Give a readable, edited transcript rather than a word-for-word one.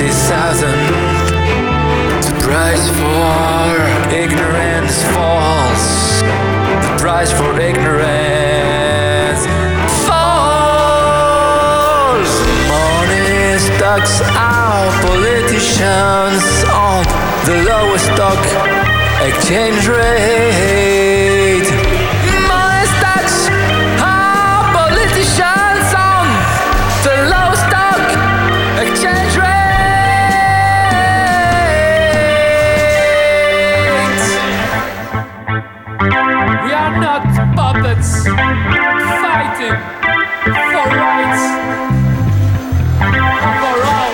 30,000. The price for ignorance falls. The price for ignorance falls. Money stocks our politicians on the lowest stock exchange rate. Money stocks our politicians on the lowest stock exchange rate. We are not puppets fighting for rights for all.